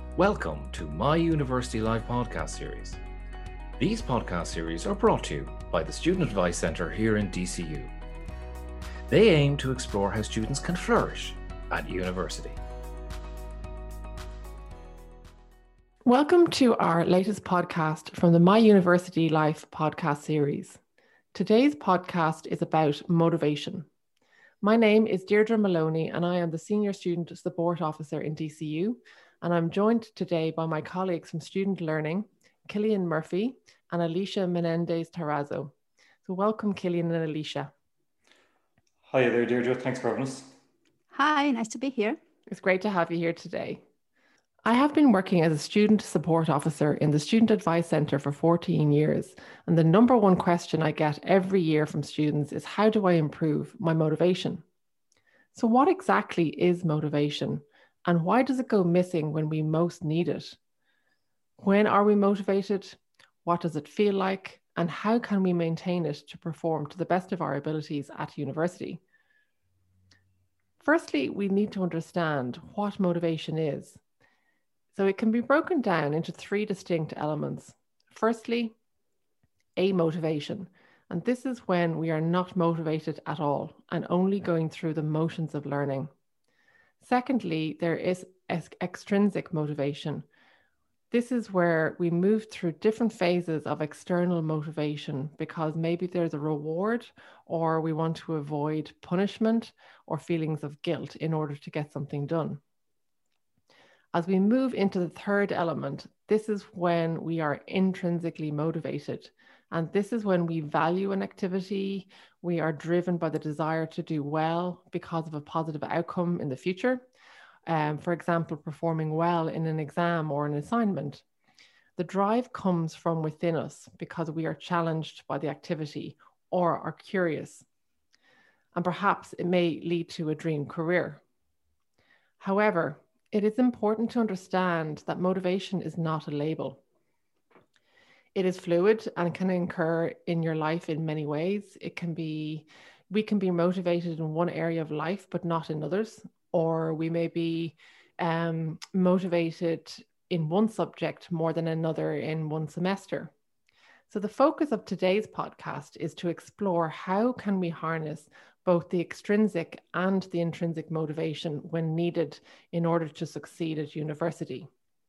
Welcome to My University Life podcast series. These podcast series are brought to you by the Student Advice Centre here in DCU. They aim to explore how students can flourish at university. Welcome to our latest podcast from the My University Life podcast series. Today's podcast is about motivation. My name is Deirdre Maloney and I am the Senior Student Support Officer in DCU, and I'm joined today by my colleagues from Student Learning, Killian Murphy and Alicia Menendez-Tarrazo. So welcome, Killian and Alicia. Hi there, Deirdre. Thanks for having us. Hi, nice to be here. It's great to have you here today. I have been working as a student support officer in the Student Advice Centre for 14 years, and the number one question I get every year from students is, how do I improve my motivation? So what exactly is motivation, and why does it go missing when we most need it? When are we motivated? What does it feel like? And how can we maintain it to perform to the best of our abilities at university? Firstly, we need to understand what motivation is. So it can be broken down into three distinct elements. Firstly, amotivation. And this is when we are not motivated at all and only going through the motions of learning. Secondly, there is extrinsic motivation. This is where we move through different phases of external motivation because maybe there's a reward or we want to avoid punishment or feelings of guilt in order to get something done. As we move into the third element, this is when we are intrinsically motivated. And this is when we value an activity, we are driven by the desire to do well because of a positive outcome in the future. For example, performing well in an exam or an assignment. The drive comes from within us because we are challenged by the activity or are curious. And perhaps it may lead to a dream career. However, it is important to understand that motivation is not a label. It is fluid and can occur in your life in many ways. We can be motivated in one area of life, but not in others. Or we may be motivated in one subject more than another in one semester. So the focus of today's podcast is to explore how can we harness both the extrinsic and the intrinsic motivation when needed in order to succeed at university.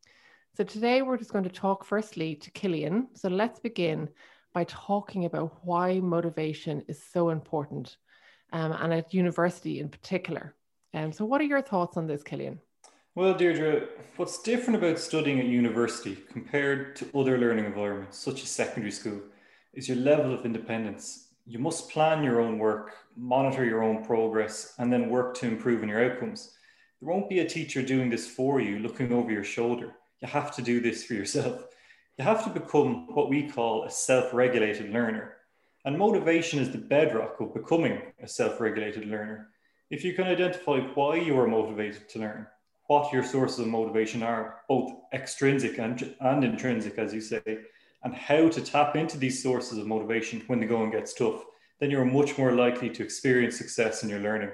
So today we're just going to talk firstly to Killian. So let's begin by talking about why motivation is so important and at university in particular. So what are your thoughts on this, Killian? Well, Deirdre, what's different about studying at university compared to other learning environments, such as secondary school, is your level of independence. You must plan your own work, monitor your own progress, and then work to improve on your outcomes. There won't be a teacher doing this for you, looking over your shoulder. You have to do this for yourself. You have to become what we call a self-regulated learner. And motivation is the bedrock of becoming a self-regulated learner. If you can identify why you are motivated to learn, what your sources of motivation are, both extrinsic and intrinsic, as you say, and how to tap into these sources of motivation when the going gets tough, then you're much more likely to experience success in your learning.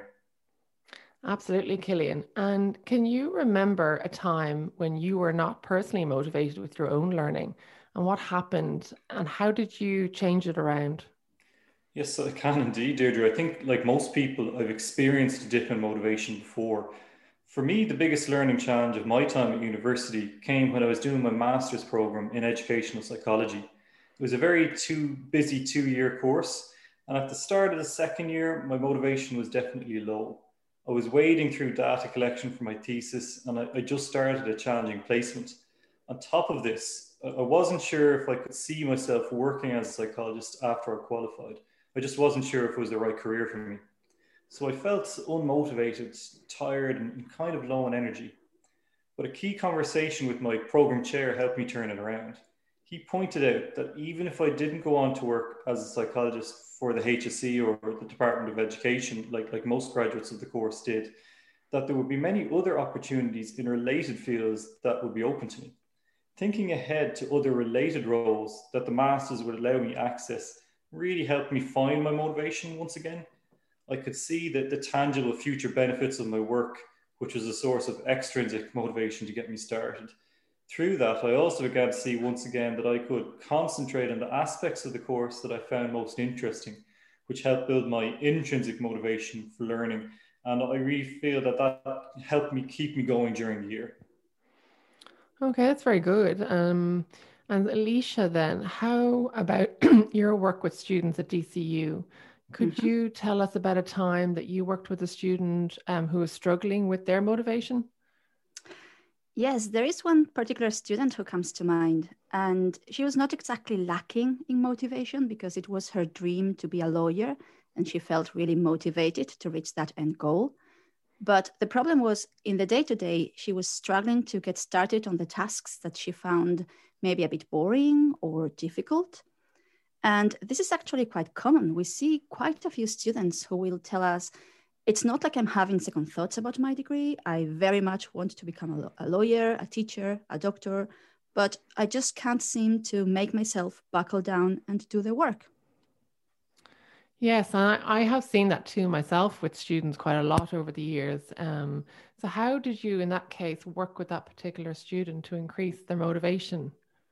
Absolutely, Killian. And can you remember a time when you were not personally motivated with your own learning, and what happened and how did you change it around? Yes, I can indeed, Deirdre. I think, like most people, I've experienced a dip in motivation before. For me, the biggest learning challenge of my time at university came when I was doing my master's program in educational psychology. It was a very busy 2-year course. And at the start of the second year, my motivation was definitely low. I was wading through data collection for my thesis, and I just started a challenging placement. On top of this, I wasn't sure if I could see myself working as a psychologist after I qualified. I just wasn't sure if it was the right career for me. So I felt unmotivated, tired, and kind of low on energy. But a key conversation with my program chair helped me turn it around. He pointed out that even if I didn't go on to work as a psychologist for the HSE or the Department of Education, like most graduates of the course did, that there would be many other opportunities in related fields that would be open to me. Thinking ahead to other related roles that the masters would allow me access really helped me find my motivation once again. I could see that the tangible future benefits of my work, which was a source of extrinsic motivation to get me started. Through that, I also began to see once again that I could concentrate on the aspects of the course that I found most interesting, which helped build my intrinsic motivation for learning. And I really feel that that helped me keep me going during the year. Okay, that's very good. And Alicia, then, how about your work with students at DCU? Could you tell us about a time that you worked with a student who was struggling with their motivation? Yes, there is one particular student who comes to mind, and she was not exactly lacking in motivation because it was her dream to be a lawyer, and she felt really motivated to reach that end goal. But the problem was in the day-to-day, she was struggling to get started on the tasks that she found maybe a bit boring or difficult. And this is actually quite common. We see quite a few students who will tell us, it's not like I'm having second thoughts about my degree. I very much want to become a lawyer, a teacher, a doctor, but I just can't seem to make myself buckle down and do the work. Yes, and I have seen that too myself with students quite a lot over the years. So how did you, in that case, work with that particular student to increase their motivation?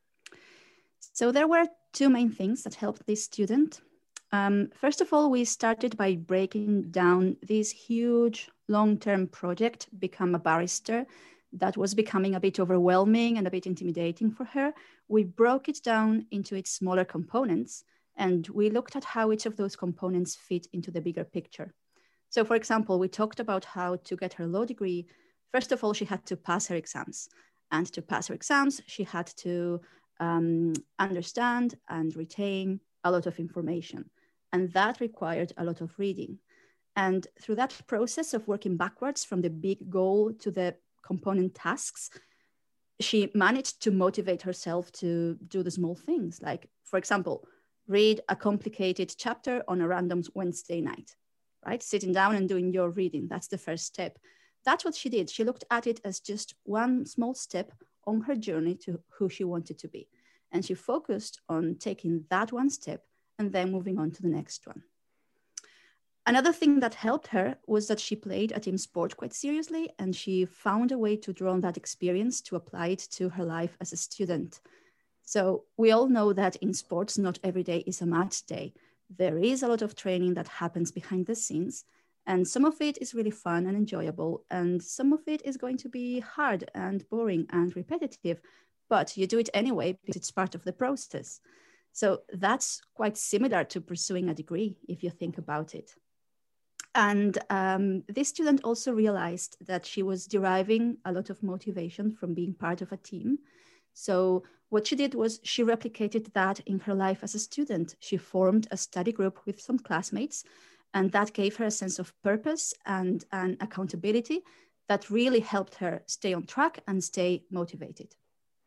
So there were two main things that helped this student. First of all, we started by breaking down this huge long-term project, Become a Barrister, that was becoming a bit overwhelming and a bit intimidating for her. We broke it down into its smaller components, and we looked at how each of those components fit into the bigger picture. So for example, we talked about how to get her law degree. First of all, she had to pass her exams. And to pass her exams, she had to understand and retain a lot of information. And that required a lot of reading. And through that process of working backwards from the big goal to the component tasks, she managed to motivate herself to do the small things. Like, for example, read a complicated chapter on a random Wednesday night, right? Sitting down and doing your reading. That's the first step. That's what she did. She looked at it as just one small step on her journey to who she wanted to be. And she focused on taking that one step and then moving on to the next one. Another thing that helped her was that she played a team sport quite seriously, and she found a way to draw on that experience to apply it to her life as a student. So we all know that in sports, not every day is a match day. There is a lot of training that happens behind the scenes, and some of it is really fun and enjoyable, and some of it is going to be hard and boring and repetitive, but you do it anyway because it's part of the process. So that's quite similar to pursuing a degree if you think about it. And this student also realized that she was deriving a lot of motivation from being part of a team. So what she did was she replicated that in her life as a student. She formed a study group with some classmates, and that gave her a sense of purpose and an accountability that really helped her stay on track and stay motivated.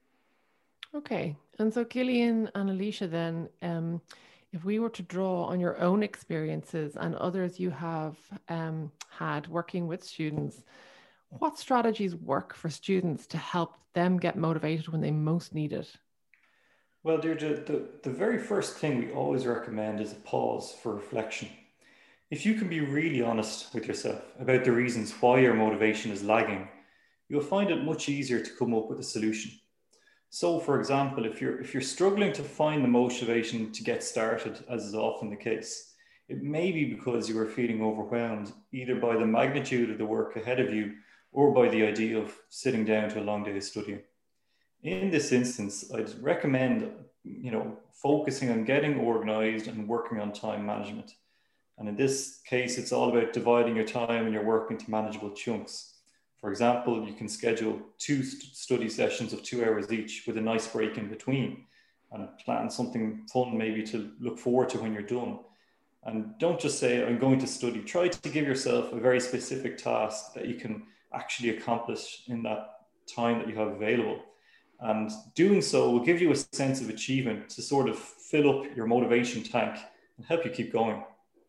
Okay. And so Cillian and Alicia then, if we were to draw on your own experiences and others you have had working with students, what strategies work for students to help them get motivated when they most need it? Well, Deirdre, the very first thing we always recommend is a pause for reflection. If you can be really honest with yourself about the reasons why your motivation is lagging, you'll find it much easier to come up with a solution. So, for example, if you're struggling to find the motivation to get started, as is often the case, it may be because you are feeling overwhelmed either by the magnitude of the work ahead of you or by the idea of sitting down to a long day of studying. In this instance, I'd recommend, focusing on getting organized and working on time management. And in this case, it's all about dividing your time and your work into manageable chunks. For example, you can schedule 2 study sessions of 2 hours each with a nice break in between, and plan something fun maybe to look forward to when you're done. And don't just say, I'm going to study. Try to give yourself a very specific task that you can actually accomplish in that time that you have available. And doing so will give you a sense of achievement to sort of fill up your motivation tank and help you keep going.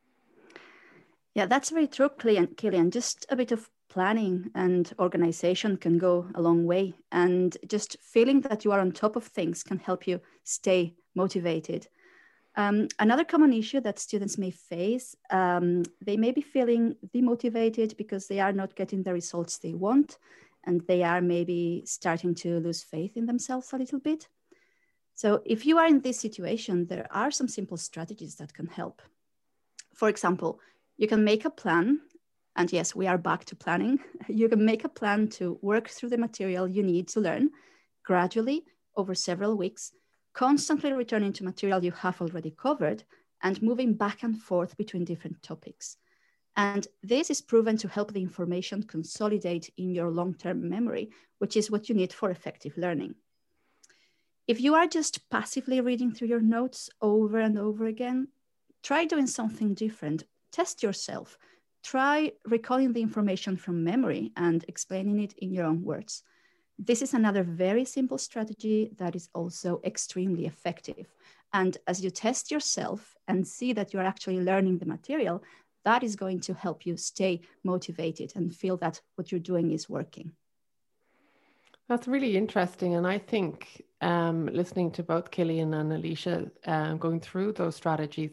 Yeah, that's very true, Cillian. Just a bit of planning and organization can go a long way. And just feeling that you are on top of things can help you stay motivated. Another common issue that students may face, they may be feeling demotivated because they are not getting the results they want. and they are maybe starting to lose faith in themselves a little bit. So if you are in this situation, there are some simple strategies that can help. For example, you can make a plan. And yes, we are back to planning. You can make a plan to work through the material you need to learn gradually over several weeks, constantly returning to material you have already covered and moving back and forth between different topics. And this is proven to help the information consolidate in your long-term memory, which is what you need for effective learning. If you are just passively reading through your notes over and over again, try doing something different. Test yourself. Try recalling the information from memory and explaining it in your own words. This is another very simple strategy that is also extremely effective. And as you test yourself and see that you're actually learning the material, that is going to help you stay motivated and feel that what you're doing is working. That's really interesting. And I think listening to both Cillian and Alicia going through those strategies,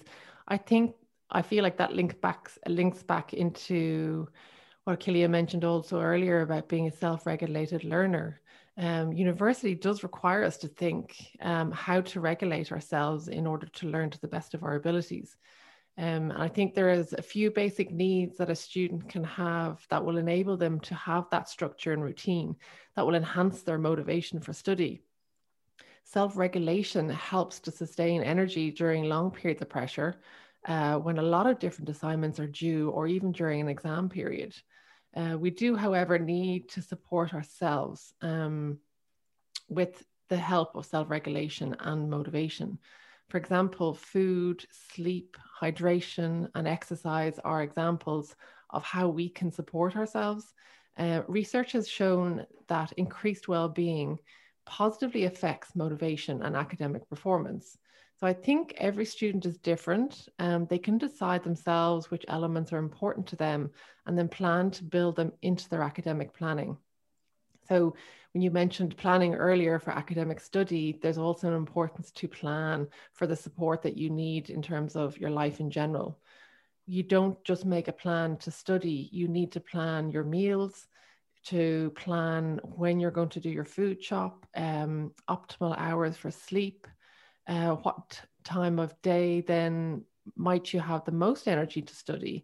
I feel like that links back into what Cillian mentioned also earlier about being a self-regulated learner. University does require us to think how to regulate ourselves in order to learn to the best of our abilities. I think there is a few basic needs that a student can have that will enable them to have that structure and routine that will enhance their motivation for study. Self-regulation helps to sustain energy during long periods of pressure, when a lot of different assignments are due, or even during an exam period. We do, however, need to support ourselves with the help of self-regulation and motivation. For example, food, sleep, hydration, and exercise are examples of how we can support ourselves. Research has shown that increased well-being positively affects motivation and academic performance. So I think every student is different. They can decide themselves which elements are important to them and then plan to build them into their academic planning. So when you mentioned planning earlier for academic study, there's also an importance to plan for the support that you need in terms of your life in general. You don't just make a plan to study, you need to plan your meals, to plan when you're going to do your food shop, optimal hours for sleep, what time of day then might you have the most energy to study.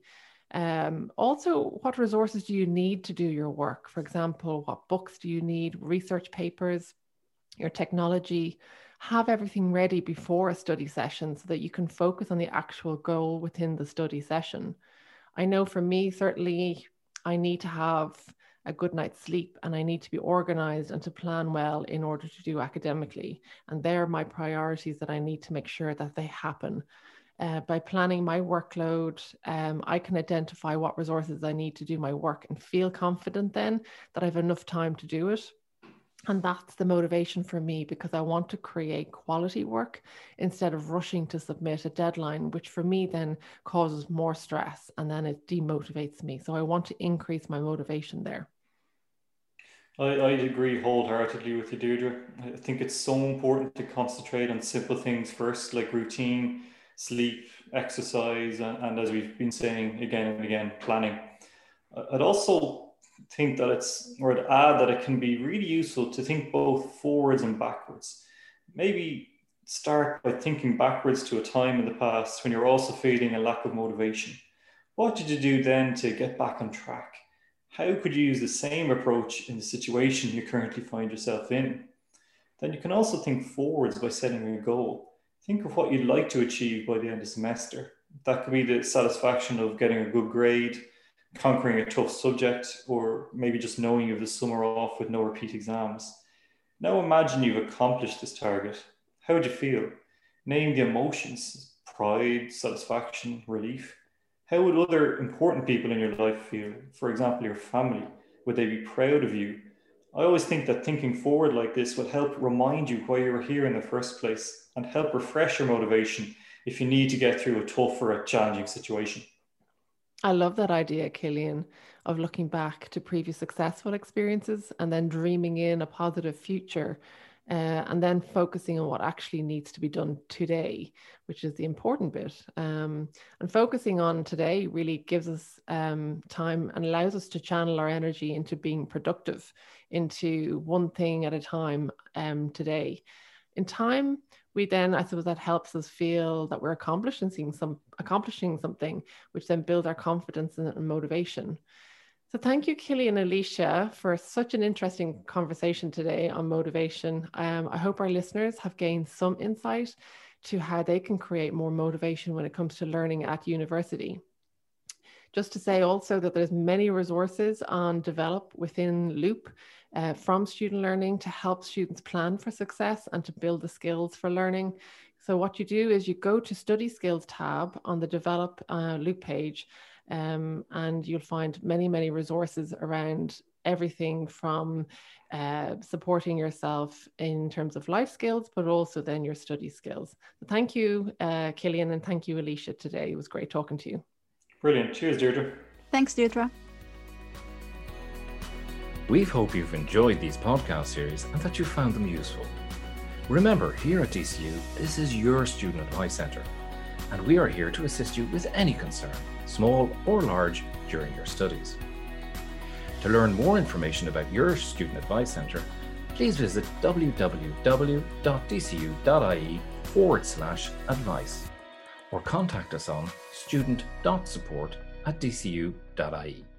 Also, what resources do you need to do your work? For example, what books do you need, research papers, your technology? Have everything ready before a study session so that you can focus on the actual goal within the study session. I know for me, certainly, I need to have a good night's sleep and I need to be organized and to plan well in order to do academically. And they're my priorities that I need to make sure that they happen. By planning my workload, I can identify what resources I need to do my work and feel confident then that I have enough time to do it. And that's the motivation for me, because I want to create quality work instead of rushing to submit a deadline, which for me then causes more stress and then it demotivates me. So I want to increase my motivation there. I agree wholeheartedly with you, Deirdre. I think it's so important to concentrate on simple things first, like routine, sleep, exercise, and as we've been saying again and again, planning. I'd also think that I'd add that it can be really useful to think both forwards and backwards. Maybe start by thinking backwards to a time in the past when you're also feeling a lack of motivation. What did you do then to get back on track? How could you use the same approach in the situation you currently find yourself in? Then you can also think forwards by setting a goal. Think of what you'd like to achieve by the end of the semester. That could be the satisfaction of getting a good grade, conquering a tough subject, or maybe just knowing you have the summer off with no repeat exams. Now imagine you've accomplished this target. How would you feel? Name the emotions: pride, satisfaction, relief. How would other important people in your life feel? For example, your family. Would they be proud of you? I always think that thinking forward like this will help remind you why you were here in the first place and help refresh your motivation if you need to get through a tough or a challenging situation. I love that idea, Cillian, of looking back to previous successful experiences and then dreaming in a positive future. and then focusing on what actually needs to be done today, which is the important bit. And focusing on today really gives us time and allows us to channel our energy into being productive, into one thing at a time today. In time, we then, I suppose that helps us feel that we're accomplishing something, which then builds our confidence and motivation. So thank you, Cillian and Alicia, for such an interesting conversation today on motivation. I hope our listeners have gained some insight to how they can create more motivation when it comes to learning at university. Just to say also that there's many resources on Develop within Loop from student learning to help students plan for success and to build the skills for learning. So what you do is you go to Study Skills tab on the Develop Loop page, and you'll find many, many resources around everything from supporting yourself in terms of life skills, but also then your study skills. So thank you, Cillian, and thank you, Alicia, today. It was great talking to you. Brilliant. Cheers, Deirdre. Thanks, Deirdre. We hope you've enjoyed these podcast series and that you found them useful. Remember, here at DCU, this is your Student Advice Centre, and we are here to assist you with any concern, small or large, during your studies. To learn more information about your Student Advice Centre, please visit www.dcu.ie/advice or contact us on student.support@dcu.ie.